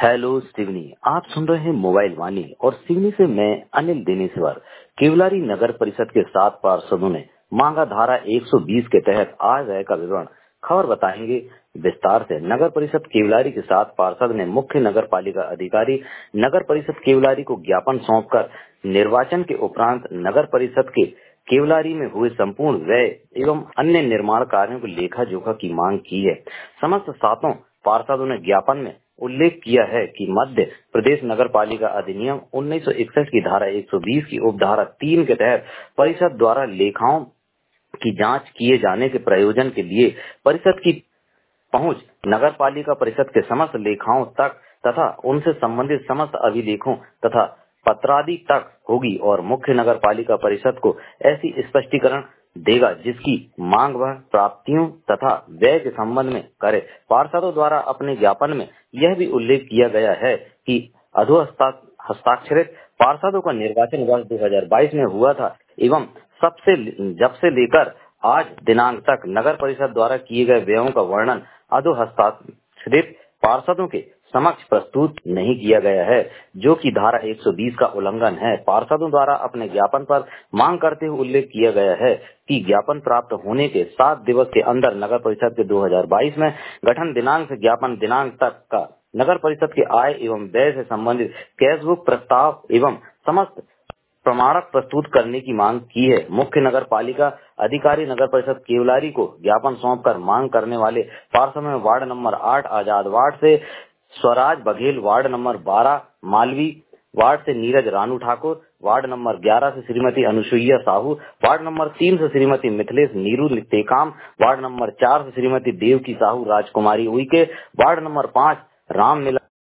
Hello Seoni, आप सुन रहे हैं मोबाइल वाणी और सिवनी से मैं अनिल देनेश्वर। केवलारी नगर परिषद के 7 पार्षदों ने मांगा धारा 120 के तहत आज आय का विवरण। खबर बताएंगे विस्तार से। नगर परिषद केवलारी के 7 पार्षद ने मुख्य नगर पालिका अधिकारी नगर परिषद केवलारी को ज्ञापन सौंपकर निर्वाचन के उपरांत नगर परिषद के केवलारी में हुए संपूर्ण व्यय एवं अन्य निर्माण कार्यों को लेखा जोखा की मांग की है। समस्त 7 पार्षदों ने ज्ञापन में उल्लेख किया है कि मध्य प्रदेश नगर पालिका अधिनियम 1961 की धारा 120 की उपधारा 3 के तहत परिषद द्वारा लेखाओं की जांच किए जाने के प्रयोजन के लिए परिषद की पहुंच नगर पालिका परिषद के समस्त लेखाओं तक तथा उनसे संबंधित समस्त अभिलेखों तथा पत्रादि तक होगी और मुख्य नगर पालिका परिषद को ऐसी स्पष्टीकरण देगा जिसकी मांग वह प्राप्तियों तथा व्यय के संबंध में करे। पार्षदों द्वारा अपने ज्ञापन में यह भी उल्लेख किया गया है कि अधो हस्ताक्षरित पार्षदों का निर्वाचन वर्ष 2022 में हुआ था एवं जब से लेकर आज दिनांक तक नगर परिषद द्वारा किए गए व्ययों का वर्णन अधो हस्ताक्षरित पार्षदों के समक्ष प्रस्तुत नहीं किया गया है, जो कि धारा 120 का उल्लंघन है। पार्षदों द्वारा अपने ज्ञापन पर मांग करते हुए उल्लेख किया गया है कि ज्ञापन प्राप्त होने के 7 दिवस के अंदर नगर परिषद के 2022 में गठन दिनांक से ज्ञापन दिनांक तक का नगर परिषद के आय एवं व्यय से संबंधित कैशबुक प्रस्ताव एवं समस्त प्रमाणक प्रस्तुत करने की मांग की है। मुख्य नगर पालिका अधिकारी नगर परिषद केवलारी को ज्ञापन सौंपकर मांग करने वाले पार्षद में वार्ड नंबर 8 आजाद वार्ड से Swaraj Baghel, ward number 12 Malvi ward से नीरज रानू ठाकुर, वार्ड नंबर 11 से श्रीमती अनुसुईया साहू, वार्ड नंबर 3 से श्रीमती मिथिलेश नीरू टेकाम, वार्ड नंबर 4 से श्रीमती देवकी साहू राजकुमारी उइके, वार्ड नंबर 5 राम मिला